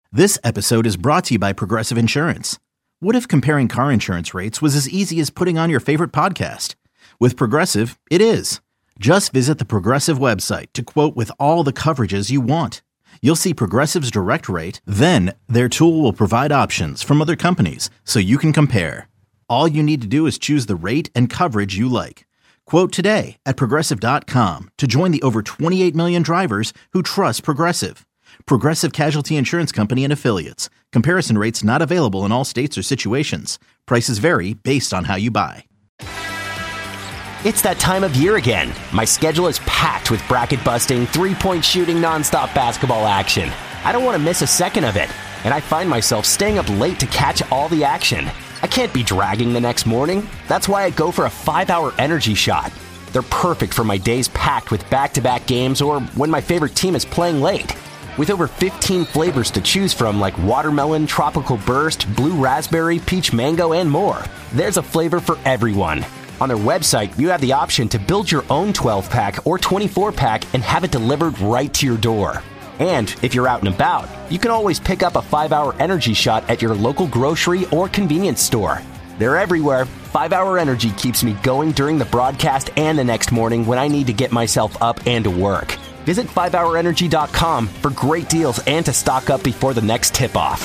This episode is brought to you by Progressive Insurance. What if comparing car insurance rates was as easy as putting on your favorite podcast? With Progressive, it is. Just visit the Progressive website to quote with all the coverages you want. You'll see Progressive's direct rate, then their tool will provide options from other companies so you can compare. All you need to do is choose the rate and coverage you like. Quote today at Progressive.com to join the over 28 million drivers who trust Progressive. Progressive Casualty Insurance Company and Affiliates. Comparison rates not available in all states or situations. Prices vary based on how you buy. It's that time of year again. My schedule is packed with bracket-busting, three-point shooting, nonstop basketball action. I don't want to miss a second of it, and I find myself staying up late to catch all the action. I can't be dragging the next morning. That's why I go for a 5-hour energy shot. They're perfect for my days packed with back-to-back games or when my favorite team is playing late. With over 15 flavors to choose from like watermelon, tropical burst, blue raspberry, peach mango, and more, there's a flavor for everyone. On their website, you have the option to build your own 12-pack or 24-pack and have it delivered right to your door. And if you're out and about, you can always pick up a 5-hour energy shot at your local grocery or convenience store. They're everywhere. 5-hour energy keeps me going during the broadcast and the next morning when I need to get myself up and to work. Visit 5hourenergy.com for great deals and to stock up before the next tip-off.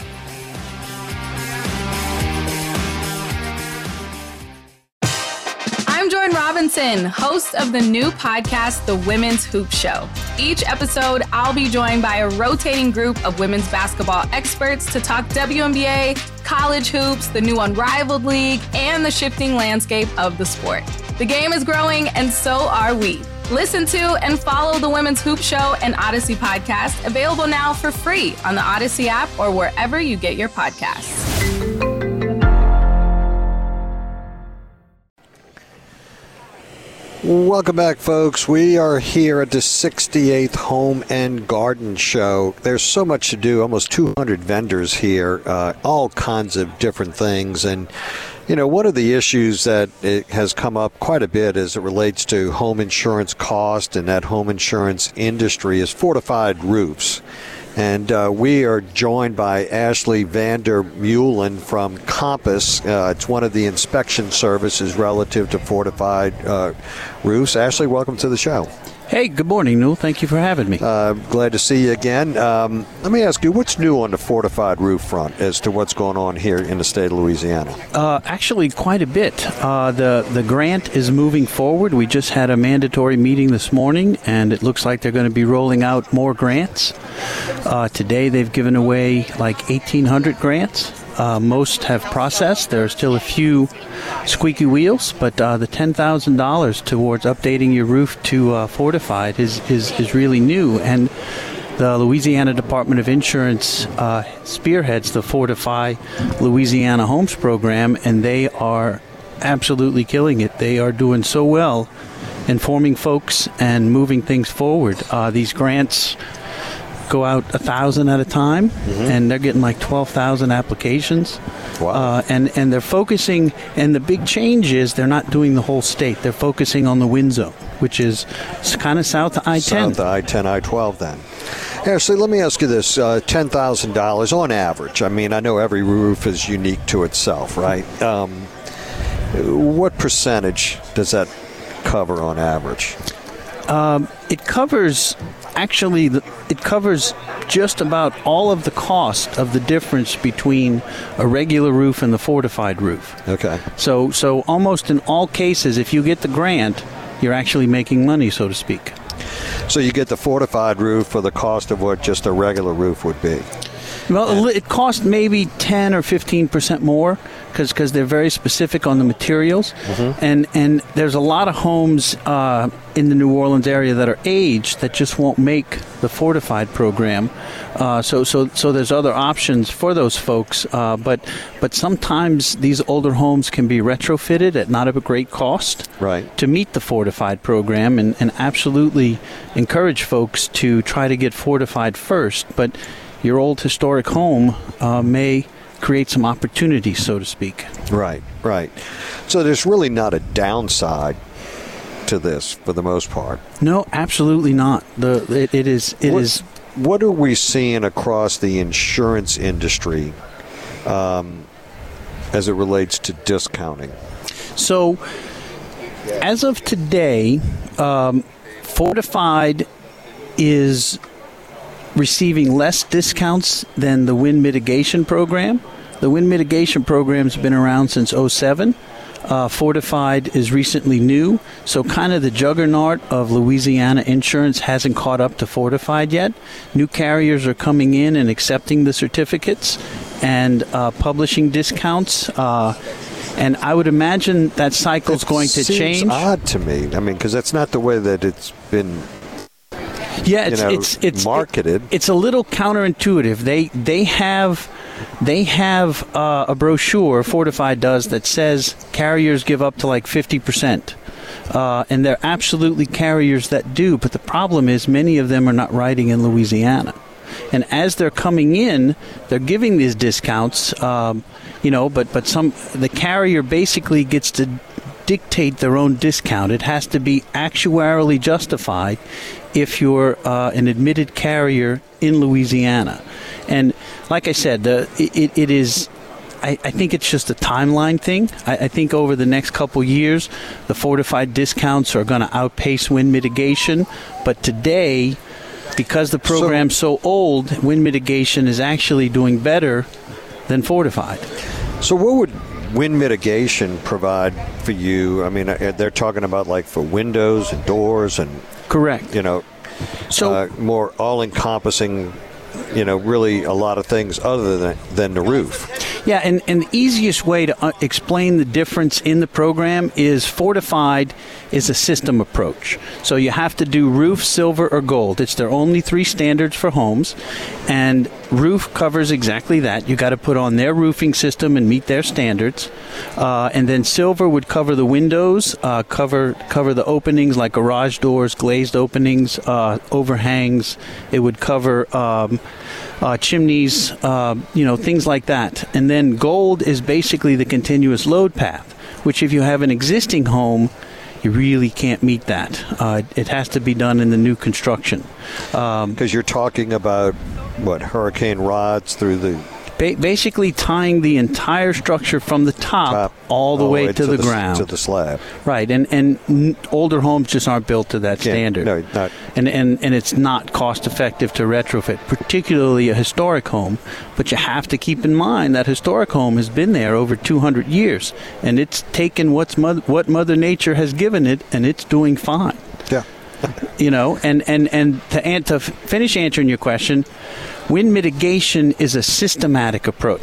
I'm Jordan Robinson, host of the new podcast, The Women's Hoop Show. Each episode, I'll be joined by a rotating group of women's basketball experts to talk WNBA, college hoops, the new Unrivaled League, and the shifting landscape of the sport. The game is growing, and so are we. Listen to and follow the Women's Hoop Show and Odyssey podcast, available now for free on the Odyssey app or wherever you get your podcasts. Welcome back, folks. We are here at the 68th Home and Garden Show. There's so much to do, almost 200 vendors here, all kinds of different things. And you know, one of the issues that it has come up quite a bit as it relates to home insurance cost and that home insurance industry is fortified roofs. And we are joined by Ashley Vander Meulen from Compass. It's one of the inspection services relative to fortified roofs. Ashley, welcome to the show. Hey, good morning, Newell. Thank you for having me. Glad to see you again. Let me ask you, what's new on the fortified roof front as to what's going on here in the state of Louisiana? Actually, quite a bit. The grant is moving forward. We just had a mandatory meeting this morning, and it looks like they're going to be rolling out more grants. Today, they've given away like 1,800 grants. Most have processed. There are still a few squeaky wheels, but the $10,000 towards updating your roof to fortified is really new. And the Louisiana Department of Insurance spearheads the Fortify Louisiana Homes program, and they are absolutely killing it. They are doing so well informing folks and moving things forward. These grants go out 1,000 at a time, and they're getting like 12,000 applications. Wow. And they're focusing, and the big change is they're not doing the whole state. They're focusing on the wind zone, which is kind of south of I-10. South of I-10, I-12 then. Ashley, let me ask you this, $10,000 on average. I mean, I know every roof is unique to itself, right? What percentage does that cover on average? It covers just about all of the cost of the difference between a regular roof and the fortified roof. Okay. So almost in all cases, if you get the grant, you're actually making money, so to speak. So you get the fortified roof for the cost of what just a regular roof would be? Well, it costs maybe 10 or 15% more because they're very specific on the materials. And there's a lot of homes in the New Orleans area that are aged that just won't make the fortified program. So there's other options for those folks. But sometimes these older homes can be retrofitted at not a great cost to meet the fortified program, and absolutely encourage folks to try to get fortified first. But your old historic home may create some opportunities, so to speak. Right. So there's really not a downside to this for the most part. No, absolutely not. It is what are we seeing across the insurance industry as it relates to discounting? So, as of today, Fortified is receiving less discounts than the wind mitigation program. The wind mitigation program's been around since 2007. Fortified is recently new, so kind of the juggernaut of Louisiana insurance hasn't caught up to Fortified yet. New carriers are coming in and accepting the certificates and publishing discounts. And I would imagine that cycle's going to change. It seems odd to me. I mean, because that's not the way that it's been. Yeah, it's marketed. It's a little counterintuitive. They have a brochure, Fortified does, that says carriers give up to like 50%. And there are absolutely carriers that do, but the problem is many of them are not writing in Louisiana. And as they're coming in, they're giving these discounts, but the carrier basically gets to dictate their own discount. It has to be actuarially justified if you're an admitted carrier in Louisiana. And like I said, it is. I think it's just a timeline thing. I think over the next couple years, the Fortified discounts are going to outpace wind mitigation. But today, because the program's so old, wind mitigation is actually doing better than Fortified. So what would wind mitigation provide for you? I mean, they're talking about like for windows and doors and correct. So more all-encompassing. Really a lot of things other than the roof. Yeah, and the easiest way to explain the difference in the program is Fortified is a system approach. So you have to do roof, silver, or gold. It's their only 3 standards for homes, and roof covers exactly that. You got to put on their roofing system and meet their standards. And then silver would cover the windows, cover the openings like garage doors, glazed openings, overhangs. It would cover chimneys, things like that. And then gold is basically the continuous load path, which if you have an existing home, you really can't meet that. It has to be done in the new construction. Because you're talking about, hurricane rods through the... Basically tying the entire structure from the top all the way to the ground. To the slab. Right, and older homes just aren't built to that standard. No, not. And it's not cost effective to retrofit, particularly a historic home. But you have to keep in mind that historic home has been there over 200 years, and it's taken what Mother Nature has given it, and it's doing fine. Yeah. And to finish answering your question, wind mitigation is a systematic approach,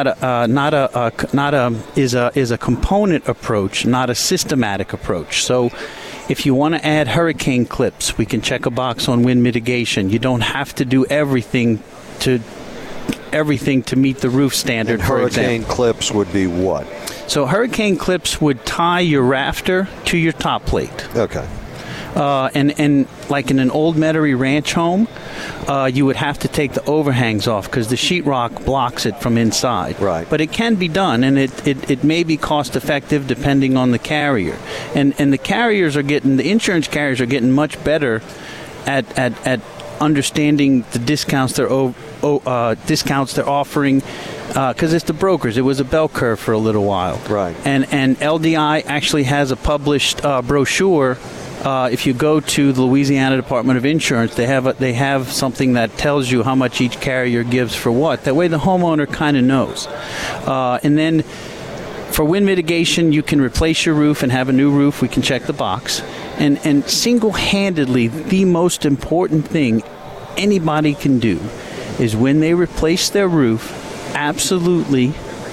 is a component approach, not a systematic approach. So, if you want to add hurricane clips, we can check a box on wind mitigation. You don't have to do everything to meet the roof standard. And hurricane clips would be what? So, hurricane clips would tie your rafter to your top plate. Okay. And like in an old Metairie ranch home, you would have to take the overhangs off because the sheetrock blocks it from inside. Right. But it can be done, and it may be cost effective depending on the carrier. And the insurance carriers are getting much better at understanding the discounts they're offering. Because it's the brokers. It was a bell curve for a little while. Right. And LDI actually has a published brochure. If you go to the Louisiana Department of Insurance, they have something that tells you how much each carrier gives for what. That way the homeowner kind of knows. And then for wind mitigation, you can replace your roof and have a new roof. We can check the box. And single-handedly, the most important thing anybody can do is when they replace their roof, absolutely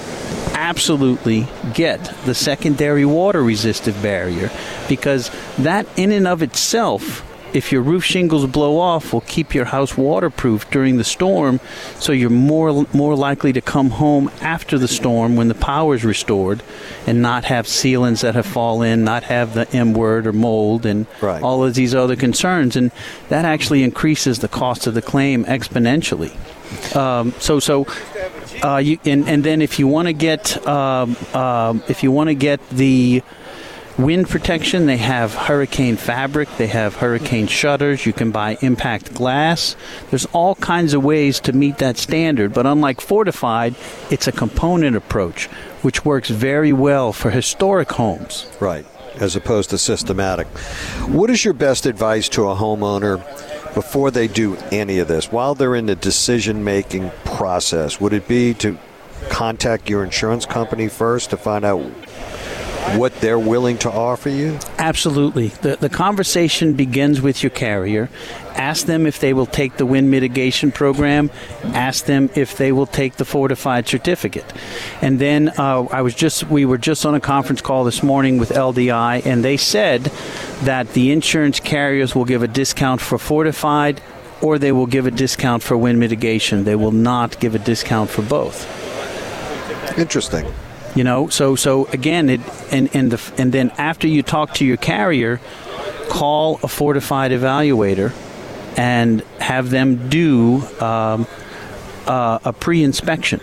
get the secondary water resistive barrier, because that in and of itself, if your roof shingles blow off, will keep your house waterproof during the storm, so you're more likely to come home after the storm when the power is restored and not have sealants that have fallen, not have the M word or mold and all of these other concerns, and that actually increases the cost of the claim exponentially. And then if you want to get the wind protection. They have hurricane fabric. They have hurricane shutters. You can buy impact glass. There's all kinds of ways to meet that standard. But unlike Fortified, it's a component approach, which works very well for historic homes. Right, as opposed to systematic. What is your best advice to a homeowner before they do any of this? While they're in the decision-making process, would it be to contact your insurance company first to find out what they're willing to offer you? Absolutely. The conversation begins with your carrier. Ask them if they will take the wind mitigation program. Ask them if they will take the Fortified certificate. And then we were just on a conference call this morning with LDI, and they said that the insurance carriers will give a discount for Fortified, or they will give a discount for wind mitigation. They will not give a discount for both. Interesting. You know, so again, and then after you talk to your carrier, call a Fortified evaluator and have them do a pre-inspection.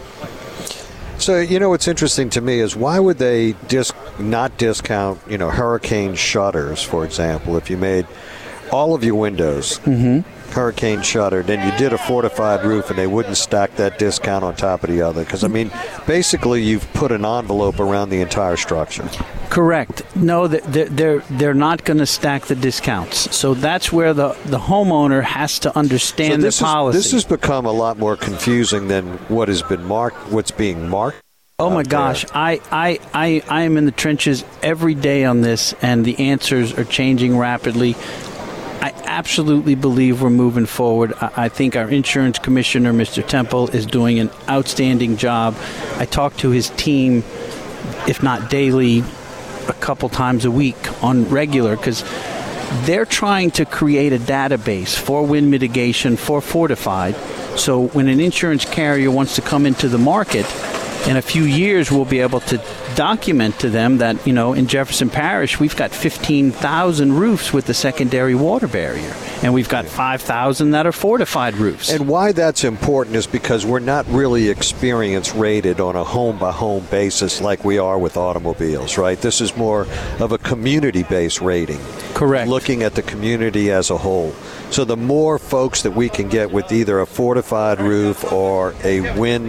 So, you know, what's interesting to me is why would they not discount, hurricane shutters, for example, if you made all of your windows hurricane shuttered, then you did a Fortified roof and they wouldn't stack that discount on top of the other? Because, basically you've put an envelope around the entire structure. Correct. No, they're not going to stack the discounts. So that's where the homeowner has to understand the policy. This has become a lot more confusing than what's being marked. Oh my gosh, I am in the trenches every day on this, and the answers are changing rapidly. I absolutely believe we're moving forward. I think our insurance commissioner, Mr. Temple, is doing an outstanding job. I talk to his team, if not daily, a couple times a week on regular, because they're trying to create a database for wind mitigation for Fortified. So when an insurance carrier wants to come into the market, in a few years we'll be able to document to them that, in Jefferson Parish, we've got 15,000 roofs with the secondary water barrier, and we've got 5,000 that are Fortified roofs. And why that's important is because we're not really experience rated on a home-by-home basis like we are with automobiles, right? This is more of a community-based rating. Correct. Looking at the community as a whole. So the more folks that we can get with either a Fortified roof or a wind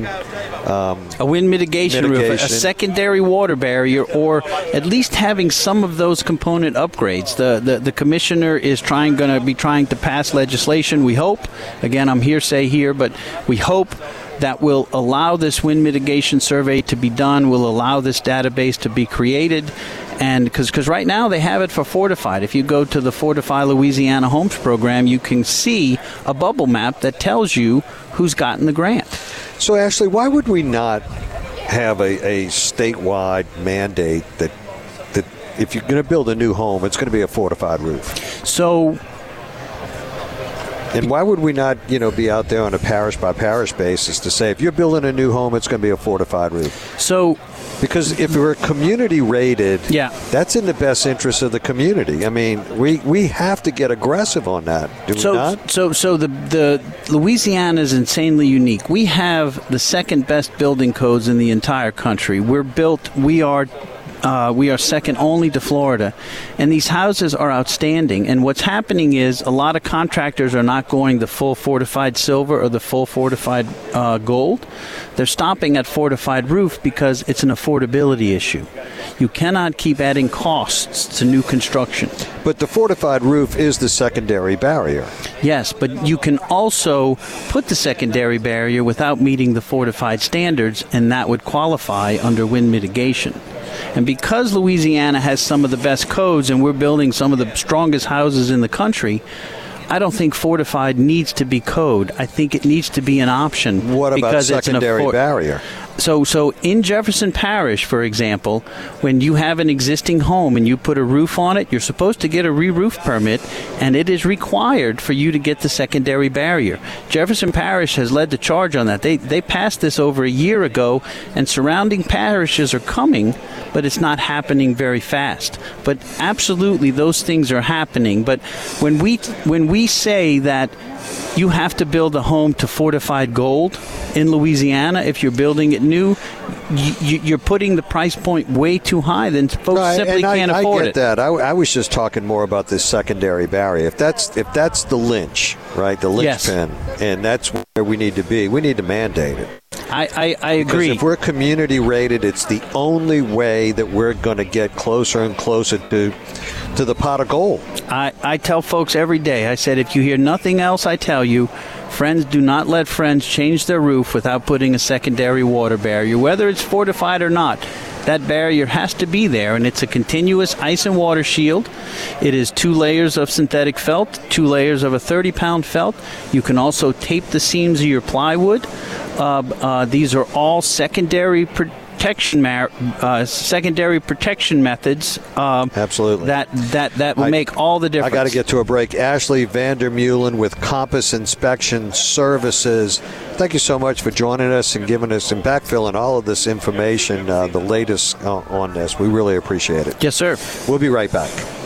mitigation roof, a secondary water barrier, or at least having some of those component upgrades. The commissioner is going to be trying to pass legislation, we hope. Again, I'm hearsay here, but we hope that will allow this wind mitigation survey to be done, will allow this database to be created. And because right now they have it for Fortified. If you go to the Fortify Louisiana Homes program, you can see a bubble map that tells you who's gotten the grant. So, Ashley, why would we not have a statewide mandate that if you're going to build a new home, it's going to be a Fortified roof? So... And why would we not, be out there on a parish-by-parish basis to say, if you're building a new home, it's going to be a Fortified roof? So... Because if we're community rated, that's in the best interest of the community. We have to get aggressive on that, do we not? So the Louisiana is insanely unique. We have the second best building codes in the entire country. We are second only to Florida, and these houses are outstanding. And what's happening is a lot of contractors are not going the full Fortified silver or the full Fortified gold. They're stopping at Fortified roof because it's an affordability issue. You cannot keep adding costs to new construction. But the Fortified roof is the secondary barrier. Yes, but you can also put the secondary barrier without meeting the Fortified standards, and that would qualify under wind mitigation. And because Louisiana has some of the best codes and we're building some of the strongest houses in the country, I don't think Fortified needs to be code. I think it needs to be an option. What about secondary barrier? So in Jefferson Parish, for example, when you have an existing home and you put a roof on it, you're supposed to get a re-roof permit, and it is required for you to get the secondary barrier. Jefferson Parish has led the charge on that. They passed this over a year ago, and surrounding parishes are coming, but it's not happening very fast. But absolutely, those things are happening. But when we say that you have to build a home to fortified gold in Louisiana. If you're building it new, you're putting the price point way too high. Then folks simply can't afford it. I get that. I was just talking more about this secondary barrier. If that's the lynch, right, the linchpin, and that's where we need to be. We need to mandate it. I agree. Because if we're community rated, it's the only way that we're going to get closer and closer to the pot of gold. I tell folks every day, I said, if you hear nothing else, I tell you, friends, do not let friends change their roof without putting a secondary water barrier, whether it's fortified or not. That barrier has to be there, and it's a continuous ice and water shield. It is 2 layers of synthetic felt, 2 layers of a 30-pound felt. You can also tape the seams of your plywood. These are all secondary protection methods. Absolutely. That will make all the difference. I got to get to a break. Ashley Vandermeulen with Compass Inspection Services. Thank you so much for joining us and giving us and backfilling all of this information, the latest on this. We really appreciate it. Yes, sir. We'll be right back.